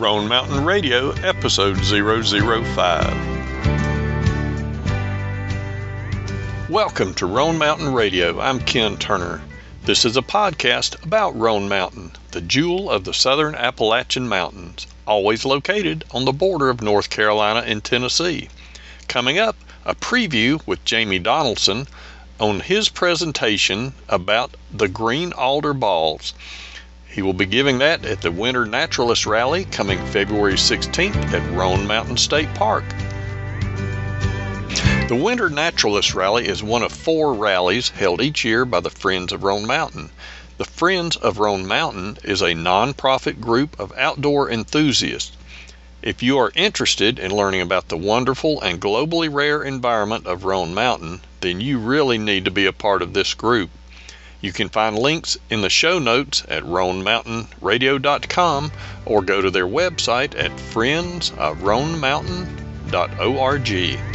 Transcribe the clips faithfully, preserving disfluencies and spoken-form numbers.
Roan Mountain Radio, episode zero zero five. Welcome to Roan Mountain Radio. I'm Ken Turner. This is a podcast about Roan Mountain, the jewel of the southern Appalachian Mountains, always located on the border of North Carolina and Tennessee. Coming up, a preview with Jamie Donaldson on his presentation about the green alder balls. He will be giving that at the Winter Naturalist Rally coming February sixteenth at Roan Mountain State Park. The Winter Naturalist Rally is one of four rallies held each year by the Friends of Roan Mountain. The Friends of Roan Mountain is a non-profit group of outdoor enthusiasts. If you are interested in learning about the wonderful and globally rare environment of Roan Mountain, then you really need to be a part of this group. You can find links in the show notes at roan mountain radio dot com or go to their website at friends of roan mountain dot org.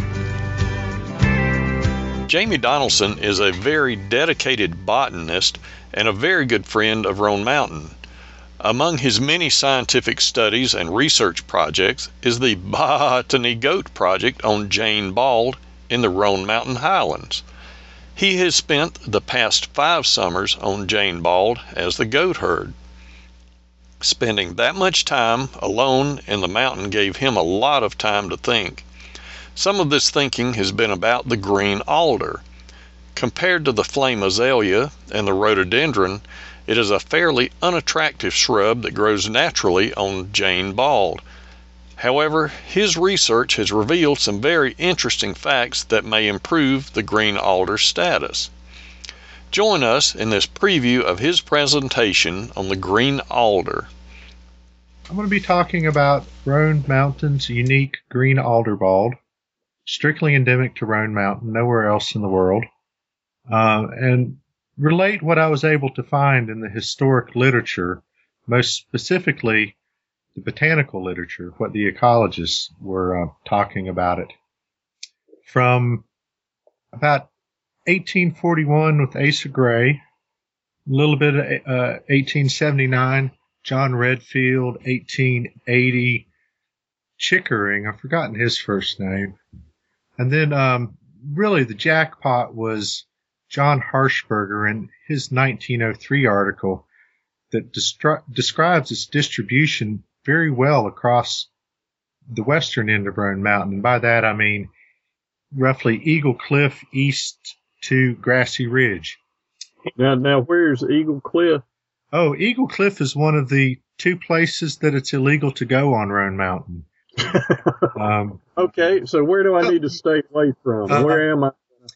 Jamie Donaldson is a very dedicated botanist and a very good friend of Roan Mountain. Among his many scientific studies and research projects is the Botany Goat Project on Jane Bald in the Roan Mountain Highlands. He has spent the past five summers on Jane Bald as the goat herd. Spending that much time alone in the mountain gave him a lot of time to think. Some of this thinking has been about the green alder. Compared to the flame azalea and the rhododendron, it is a fairly unattractive shrub that grows naturally on Jane Bald. However, his research has revealed some very interesting facts that may improve the green alder status. Join us in this preview of his presentation on the green alder. I'm going to be talking about Roan Mountain's unique green alder bald, strictly endemic to Roan Mountain, nowhere else in the world, uh, and relate what I was able to find in the historic literature, most specifically the botanical literature, what the ecologists were uh, talking about it. From about eighteen forty-one with Asa Gray, a little bit of uh, eighteen seventy-nine, John Redfield, eighteen eighty, Chickering, I've forgotten his first name. And then um, really the jackpot was John Harshberger in his nineteen oh three article that destri- describes its distribution very well across the western end of Roan Mountain. And by that I mean roughly Eagle Cliff east to Grassy Ridge. Now, now where's Eagle Cliff? Oh, Eagle Cliff is one of the two places that it's illegal to go on Roan Mountain. um, okay, so where do I need to stay away from? Uh, where am I?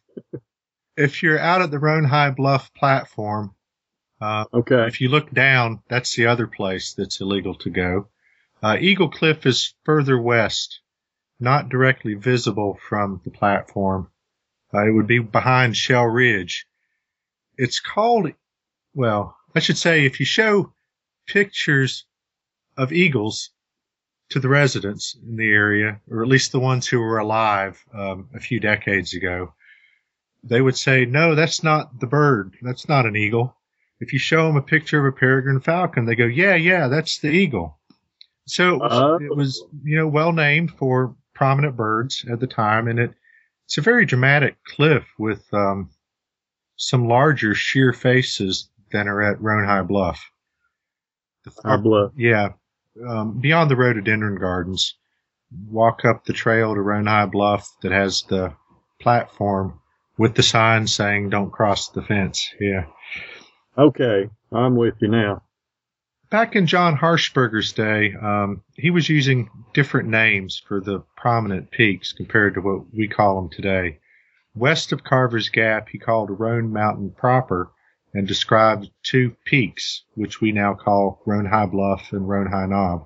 If you're out at the Roan High Bluff platform, uh, okay. If you look down, that's the other place that's illegal to go. Uh, Eagle Cliff is further west, not directly visible from the platform. Uh, it would be behind Shell Ridge. It's called, well, I should say if you show pictures of eagles to the residents in the area, or at least the ones who were alive um, a few decades ago, they would say, no, that's not the bird. That's not an eagle. If you show them a picture of a peregrine falcon, they go, yeah, yeah, that's the eagle. So it was, uh, it was, you know, well named for prominent birds at the time. And it, it's a very dramatic cliff with um, some larger sheer faces than are at Roan High Bluff. The far, High Bluff. Yeah. Um, beyond the rhododendron gardens, walk up the trail to Roan High Bluff that has the platform with the sign saying don't cross the fence. Yeah. Okay. I'm with you now. Back in John Harshberger's day, um, he was using different names for the prominent peaks compared to what we call them today. West of Carver's Gap, he called Roan Mountain proper and described two peaks, which we now call Roan High Bluff and Roan High Knob.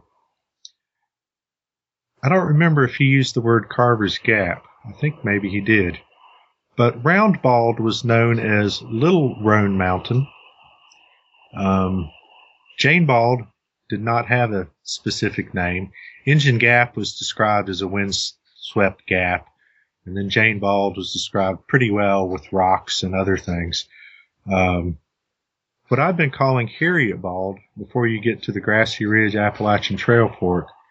I don't remember if he used the word Carver's Gap. I think maybe he did. But Round Bald was known as Little Roan Mountain. Um, Jane Bald did not have a specific name. Injun Gap was described as a windswept gap, and then Jane Bald was described pretty well with rocks and other things. Um, what I've been calling Harriet Bald, before you get to the Grassy Ridge Appalachian Trail Fork,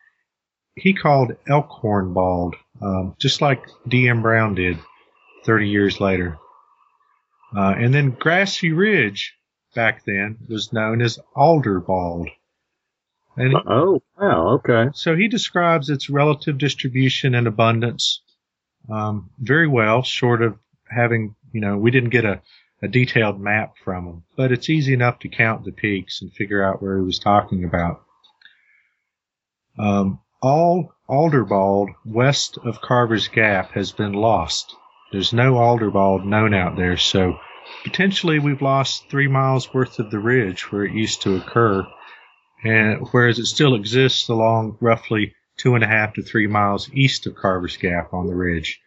he called elkhorn bald, um, just like D M Brown did thirty years later. Uh, and then grassy ridge back then was known as alder bald. And he, oh, wow, okay. So he describes its relative distribution and abundance um, very well, short of having, you know, we didn't get a, a detailed map from him, but it's easy enough to count the peaks and figure out where he was talking about. Um, all alderbald west of Carver's Gap has been lost. There's no alderbald known out there, so potentially we've lost three miles worth of the ridge where it used to occur, and whereas it still exists along roughly two and a half to three miles east of Carver's Gap on the ridge.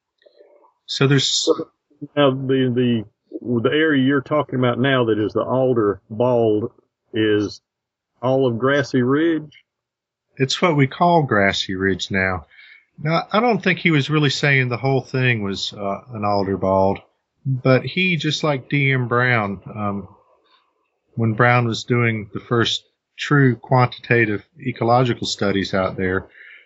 So there's now the the the area you're talking about now that is the alder bald is all of Grassy Ridge. It's what we call Grassy Ridge now. Now, I don't think he was really saying the whole thing was uh, an alder bald, but he, just like D M Brown, um, when Brown was doing the first true quantitative ecological studies out there,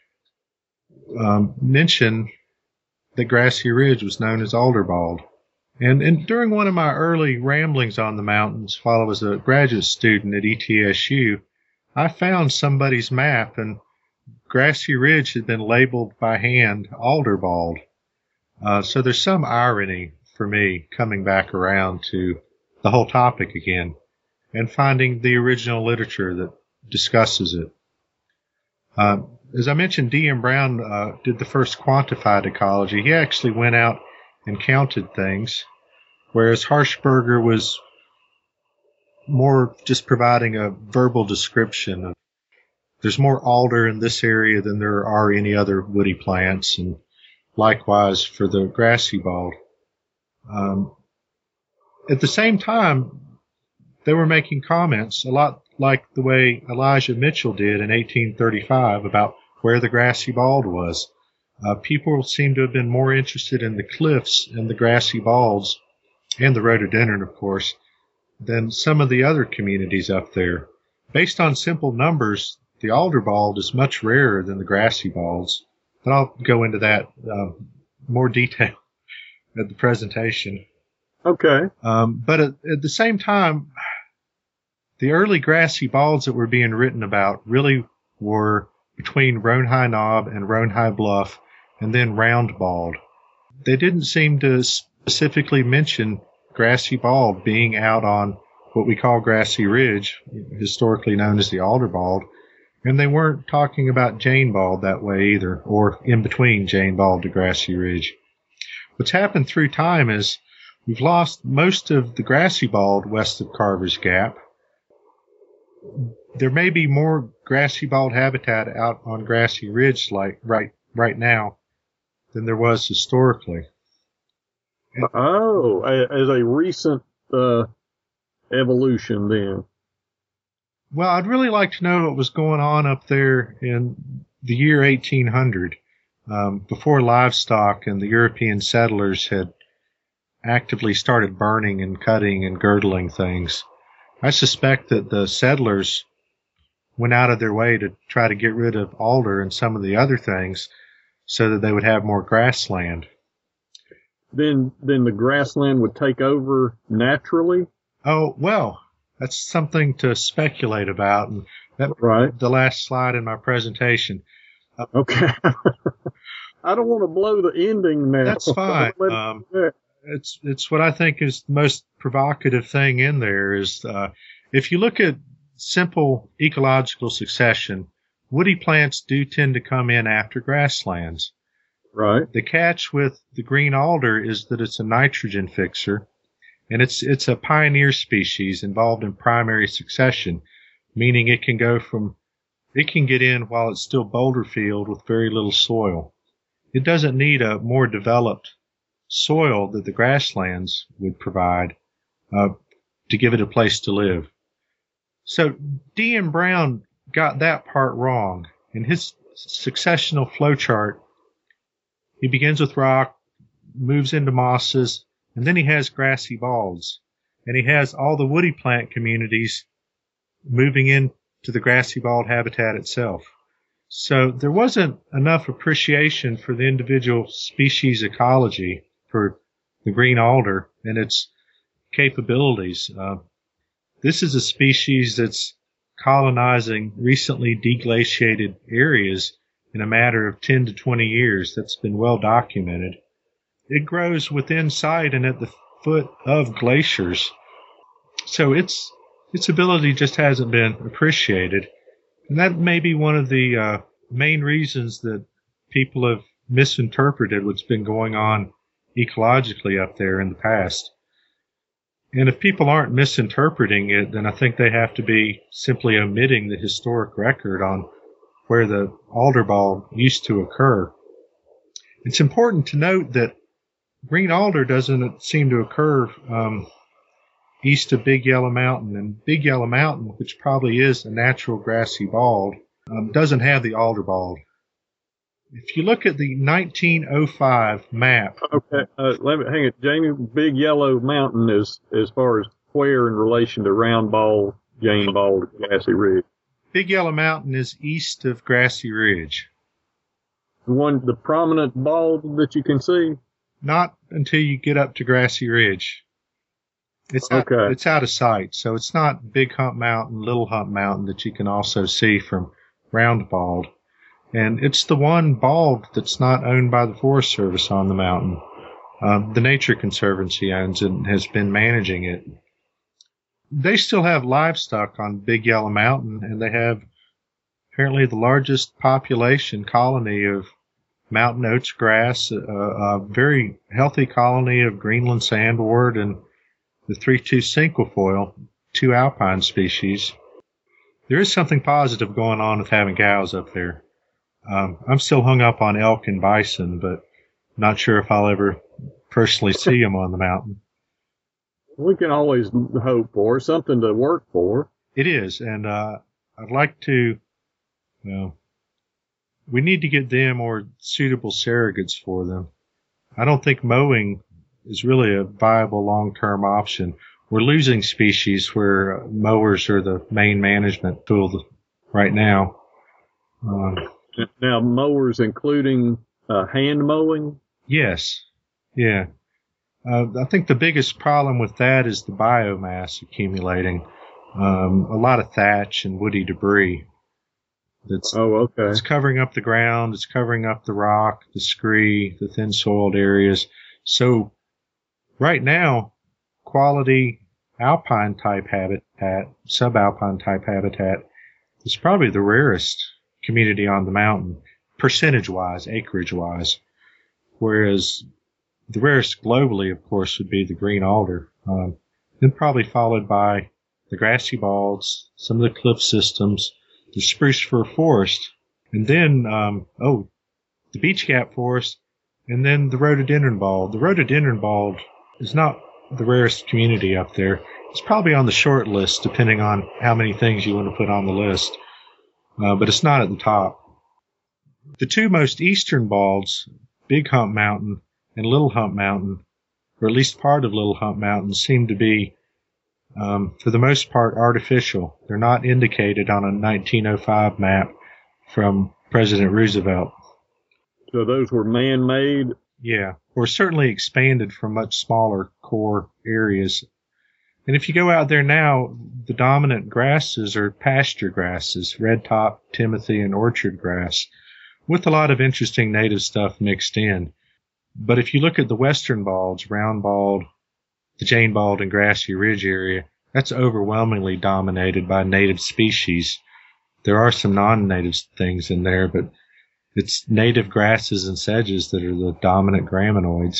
um, mentioned that Grassy Ridge was known as alder bald. And, and during one of my early ramblings on the mountains while I was a graduate student at E T S U, I found somebody's map, and Grassy Ridge had been labeled by hand alder bald. Uh, so there's some irony for me coming back around to the whole topic again and finding the original literature that discusses it. Uh, as I mentioned, D M Brown uh, did the first quantified ecology. He actually went out and counted things, whereas Harshberger was more just providing a verbal description of there's more alder in this area than there are any other woody plants, and likewise for the grassy bald. Um, at the same time, they were making comments a lot like the way Elijah Mitchell did in eighteen thirty-five about where the grassy bald was. Uh, people seem to have been more interested in the cliffs and the grassy balds, and the rhododendron, of course, than some of the other communities up there. Based on simple numbers, the alder bald is much rarer than the grassy balds, but I'll go into that uh, more detail at the presentation. Okay. Um, but at, at the same time, the early grassy balds that were being written about really were between Roan High Knob and Roan High Bluff, and then round bald. They didn't seem to specifically mention grassy bald being out on what we call Grassy Ridge, historically known as the alder bald, and they weren't talking about Jane bald that way either, or in between Jane bald to Grassy Ridge. What's happened through time is we've lost most of the grassy bald west of Carver's Gap. There may be more grassy bald habitat out on Grassy Ridge like right right now than there was historically. Oh, as a recent uh, evolution then. Well, I'd really like to know what was going on up there in the year eighteen hundred, um, before livestock and the European settlers had actively started burning and cutting and girdling things. I suspect that the settlers went out of their way to try to get rid of alder and some of the other things so that they would have more grassland. Then, then the grassland would take over naturally? Oh, well, that's something to speculate about. And that, right. The last slide in my presentation. Uh, okay. I don't want to blow the ending now. That's fine. um, it's, it's what I think is the most provocative thing in there is, uh, if you look at simple ecological succession, woody plants do tend to come in after grasslands. Right. The catch with the green alder is that it's a nitrogen fixer, and it's it's a pioneer species involved in primary succession, meaning it can go from it can get in while it's still boulder field with very little soil. It doesn't need a more developed soil that the grasslands would provide uh, to give it a place to live. So D M Brown got that part wrong. In his successional flowchart, he begins with rock, moves into mosses, and then he has grassy balds. And he has all the woody plant communities moving into the grassy bald habitat itself. So there wasn't enough appreciation for the individual species ecology for the green alder and its capabilities. Uh, this is a species that's colonizing recently deglaciated areas in a matter of ten to twenty years. That's been well documented. It grows within sight and at the foot of glaciers. So its its ability just hasn't been appreciated. And that may be one of the uh, main reasons that people have misinterpreted what's been going on ecologically up there in the past. And if people aren't misinterpreting it, then I think they have to be simply omitting the historic record on where the alderbald used to occur. It's important to note that green alder doesn't seem to occur um, east of Big Yellow Mountain. And Big Yellow Mountain, which probably is a natural grassy bald, um, doesn't have the alderbald. If you look at the nineteen oh five map. Okay, uh, let me hang it, Jamie. Big Yellow Mountain is as far as where in relation to Round Bald, Jane Bald, Grassy Ridge. Big Yellow Mountain is east of Grassy Ridge. The one, the prominent bald that you can see. Not until you get up to Grassy Ridge. It's out, okay. It's out of sight, so it's not Big Hump Mountain, Little Hump Mountain that you can also see from Round Bald. And it's the one bald that's not owned by the Forest Service on the mountain. Um, the Nature Conservancy owns it and has been managing it. They still have livestock on Big Yellow Mountain, and they have apparently the largest population colony of mountain oats grass, a, a very healthy colony of Greenland sandwort, and the three two cinquefoil, two alpine species. There is something positive going on with having cows up there. Um, I'm still hung up on elk and bison, but not sure if I'll ever personally see them on the mountain. We can always hope for something to work for. It is, and uh, I'd like to, well, we need to get them or suitable surrogates for them. I don't think mowing is really a viable long-term option. We're losing species where mowers are the main management tool right now. Um, now, mowers including uh, hand mowing? Yes. Yeah. Uh, I think the biggest problem with that is the biomass accumulating. Um, a lot of thatch and woody debris. That's, oh, okay. It's covering up the ground. It's covering up the rock, the scree, the thin soiled areas. So right now, quality alpine type habitat, subalpine type habitat is probably the rarest community on the mountain, percentage wise, acreage wise. Whereas the rarest globally, of course, would be the green alder. Um, then probably followed by the grassy balds, some of the cliff systems, the spruce fir forest, and then, um, oh, the beech gap forest, and then the rhododendron bald. The rhododendron bald is not the rarest community up there. It's probably on the short list, depending on how many things you want to put on the list, uh, but it's not at the top. The two most eastern balds, Big Hump Mountain and Little Hump Mountain, or at least part of Little Hump Mountain, seem to be, um, for the most part, artificial. They're not indicated on a nineteen oh five map from President Roosevelt. So those were man-made? Yeah, or certainly expanded from much smaller core areas. And if you go out there now, the dominant grasses are pasture grasses, redtop, timothy, and orchard grass, with a lot of interesting native stuff mixed in. But if you look at the western balds, Round Bald, the Jane Bald, and Grassy Ridge area, that's overwhelmingly dominated by native species. There are some non-native things in there, but it's native grasses and sedges that are the dominant graminoids.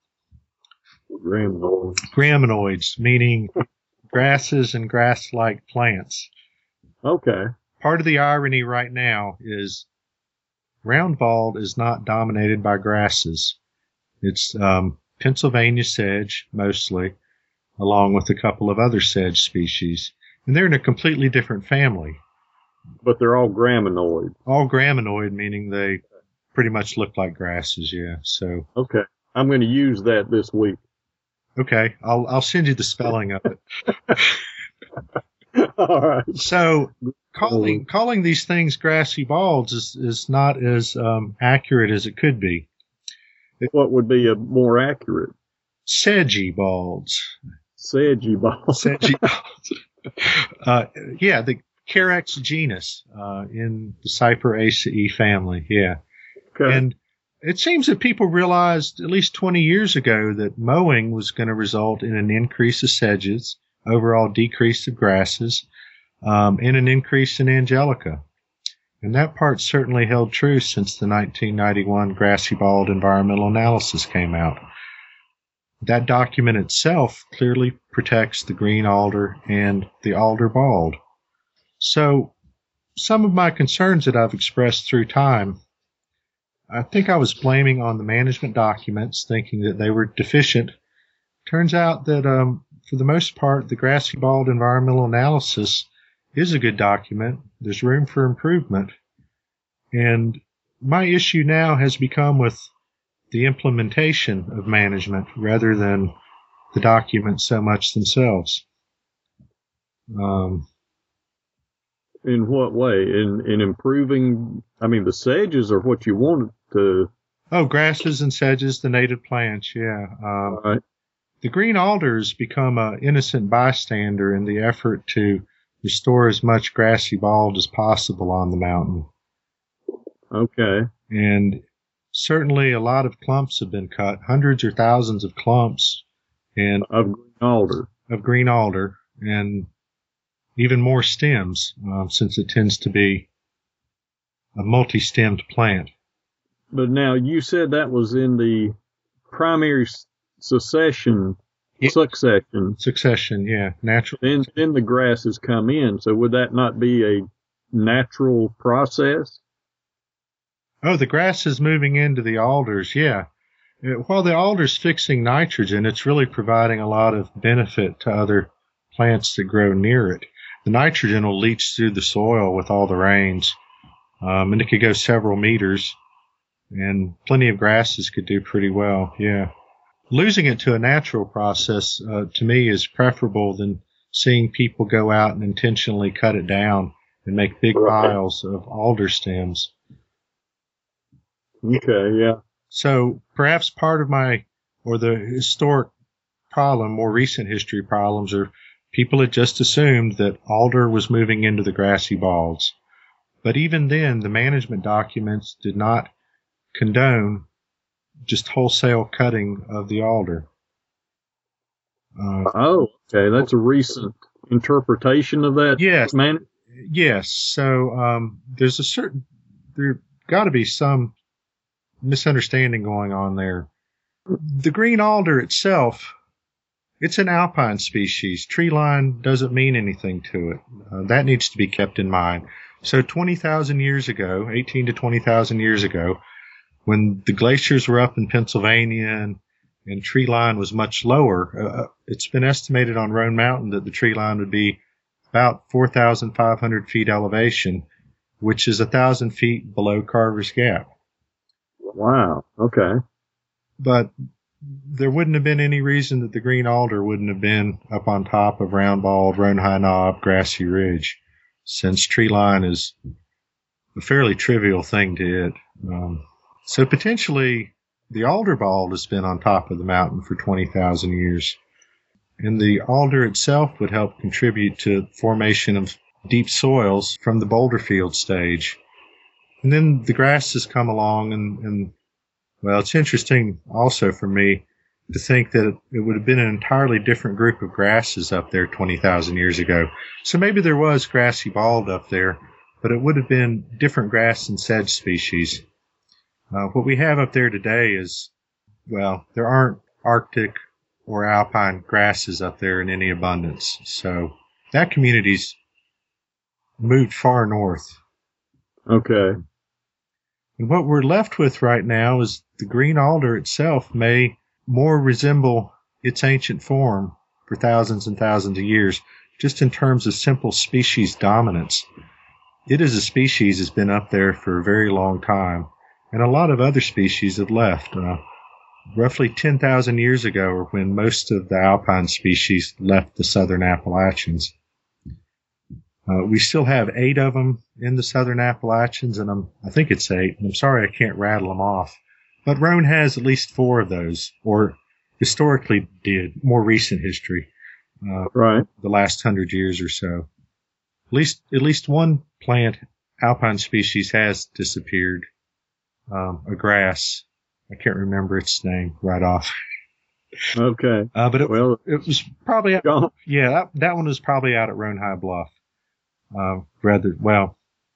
Graminoids. Graminoids, meaning grasses and grass-like plants. Okay. Part of the irony right now is Round Bald is not dominated by grasses. It's um, Pennsylvania sedge, mostly, along with a couple of other sedge species. And they're in a completely different family. But they're all graminoid. All graminoid, meaning they pretty much look like grasses, yeah. So okay. I'm going to use that this week. Okay. I'll I'll send you the spelling of it. All right. So calling calling these things grassy balds is, is not as um, accurate as it could be. What would be a more accurate? Sedgy balds. Sedgy balds. Sedgy balds. uh, yeah, the Carex genus uh, in the Cyperaceae family. Yeah. Okay. And it seems that people realized at least twenty years ago that mowing was going to result in an increase of sedges, overall decrease of grasses, um, and an increase in angelica. And that part certainly held true since the nineteen ninety-one Grassy Bald Environmental Analysis came out. That document itself clearly protects the green alder and the alder bald. So some of my concerns that I've expressed through time, I think I was blaming on the management documents, thinking that they were deficient. Turns out that um, for the most part, the Grassy Bald Environmental Analysis is a good document. There's room for improvement. And my issue now has become with the implementation of management rather than the documents so much themselves. Um, in what way? In in improving, I mean, the sedges are what you wanted to... Oh, grasses and sedges, the native plants, yeah. Um, All right. The green alders become an innocent bystander in the effort to restore as much grassy bald as possible on the mountain. Okay. And certainly a lot of clumps have been cut, hundreds or thousands of clumps and Of green alder. of green alder, and even more stems, um, since it tends to be a multi-stemmed plant. But now you said that was in the primary s- succession, Yeah. succession. Succession, yeah, natural. Then, then the grasses come in. So would that not be a natural process? Oh, the grass is moving into the alders, yeah. Uh, While the alder's fixing nitrogen, it's really providing a lot of benefit to other plants that grow near it. The nitrogen will leach through the soil with all the rains, um, and it could go several meters, and plenty of grasses could do pretty well, yeah. Losing it to a natural process, uh, to me, is preferable than seeing people go out and intentionally cut it down and make big Right. piles of alder stems. Okay, yeah. So perhaps part of my, or the historic problem, more recent history problems, are people had just assumed that alder was moving into the grassy balds. But even then, the management documents did not condone just wholesale cutting of the alder. Uh, Oh, okay. That's a recent interpretation of that. Yes. Man. yes, so um, there's a certain, there got to be some misunderstanding going on there. The green alder itself, it's an alpine species. Tree line doesn't mean anything to it. Uh, that needs to be kept in mind. So twenty thousand years ago, eighteen to twenty thousand years ago, when the glaciers were up in Pennsylvania and, and tree line was much lower, uh, it's been estimated on Roan Mountain that the tree line would be about four thousand five hundred feet elevation, which is one thousand feet below Carver's Gap. Wow. Okay. But there wouldn't have been any reason that the green alder wouldn't have been up on top of Round Bald, Roan High Knob, Grassy Ridge, since tree line is a fairly trivial thing to it. Um, so potentially the alder bald has been on top of the mountain for twenty thousand years. And the alder itself would help contribute to formation of deep soils from the boulder field stage. And then the grasses come along and, and well, it's interesting also for me to think that it, it would have been an entirely different group of grasses up there twenty thousand years ago. So maybe there was grassy bald up there, but it would have been different grass and sedge species. Uh, what we have up there today is, well, there aren't Arctic or alpine grasses up there in any abundance. So that community's moved far north. Okay. And what we're left with right now is the green alder itself may more resemble its ancient form for thousands and thousands of years, just in terms of simple species dominance. It as a species has been up there for a very long time, and a lot of other species have left. Uh, roughly ten thousand years ago or when most of the alpine species left the southern Appalachians. Uh, we still have eight of them in the Southern Appalachians, and I'm, I think it's eight. And I'm sorry I can't rattle them off. But Roan has at least four of those, or historically did, more recent history, uh, right, the last hundred years or so. At least, at least one plant, alpine species has disappeared. Um, a grass. I can't remember its name right off. Okay. Uh, but it, well, it was probably, out, gone. yeah, that, that one was probably out at Roan High Bluff. Uh, rather, well,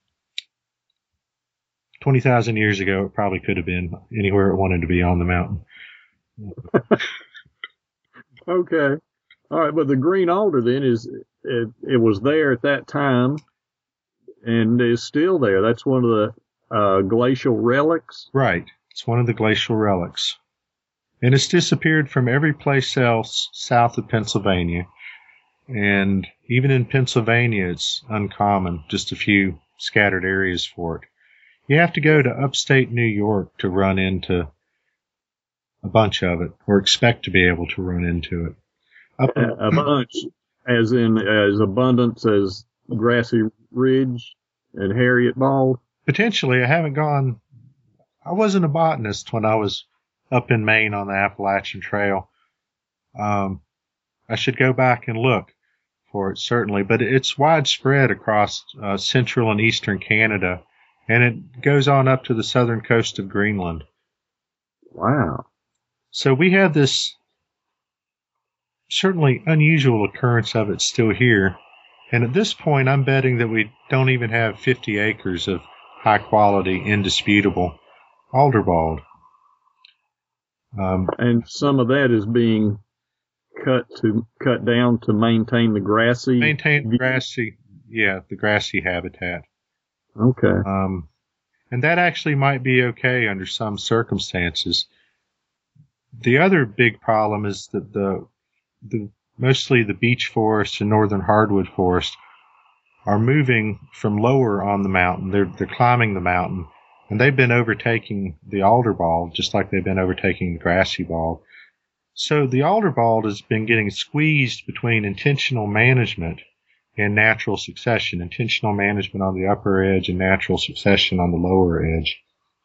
twenty thousand years ago, it probably could have been anywhere it wanted to be on the mountain. Okay. All right. But the green alder then is, it, it was there at that time and is still there. That's one of the uh, glacial relics. Right. It's one of the glacial relics. And it's disappeared from every place else south of Pennsylvania. And even in Pennsylvania, it's uncommon, just a few scattered areas for it. You have to go to upstate New York to run into a bunch of it, or expect to be able to run into it. Up A, a bunch, as in as abundance as Grassy Ridge and Harriet Bald? Potentially. I haven't gone, I wasn't a botanist when I was up in Maine on the Appalachian Trail. Um, I should go back and look for it, certainly, but it's widespread across uh, central and eastern Canada, and it goes on up to the southern coast of Greenland. Wow. So we have this certainly unusual occurrence of it still here, and at this point I'm betting that we don't even have fifty acres of high quality, indisputable alderbald. Um, and some of that is being cut to cut down to maintain the grassy maintain the grassy, yeah, the grassy habitat. Okay. Um, and that actually might be okay under some circumstances. The other big problem is that the the mostly the beech forest and northern hardwood forest are moving from lower on the mountain. They're they're climbing the mountain. And they've been overtaking the alderbald, just like they've been overtaking the grassy bald. So the alderbald has been getting squeezed between intentional management and natural succession. Intentional management on the upper edge and natural succession on the lower edge.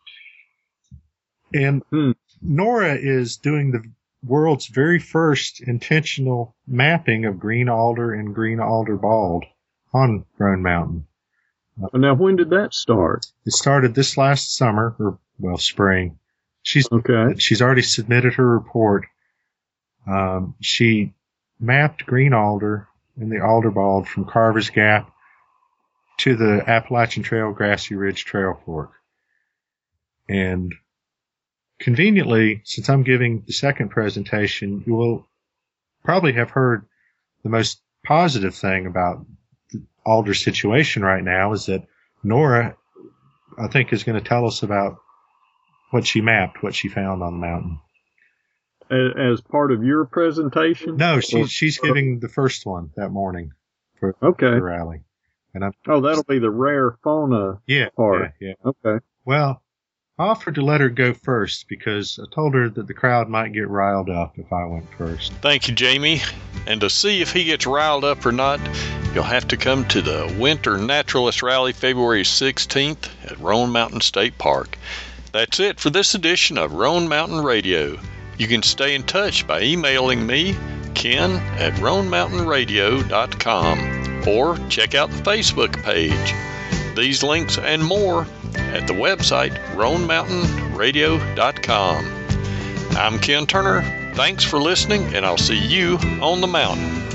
And hmm. NORA is doing the world's very first intentional mapping of green alder and green alder bald on Roan Mountain. Now, when did that start? It started this last summer, or, well, spring. She's, okay. She's already submitted her report. Um, she mapped green alder and the alderbald from Carver's Gap to the Appalachian Trail Grassy Ridge Trail Fork. And conveniently, since I'm giving the second presentation, you will probably have heard the most positive thing about alder situation right now is that Nora, I think, is going to tell us about what she mapped, what she found on the mountain. As part of your presentation? No, she's she's giving the first one that morning for okay. the rally. And I'm, oh, that'll be the rare fauna yeah, part. Yeah, yeah. Okay. Well, I offered to let her go first because I told her that the crowd might get riled up if I went first. Thank you, Jamie. And to see if he gets riled up or not, you'll have to come to the Winter Naturalist Rally February sixteenth at Roan Mountain State Park. That's it for this edition of Roan Mountain Radio. You can stay in touch by emailing me, Ken, at roan mountain radio dot com, or check out the Facebook page. These links and more at the website roan mountain radio dot com. I'm Ken Turner. Thanks for listening, and I'll see you on the mountain.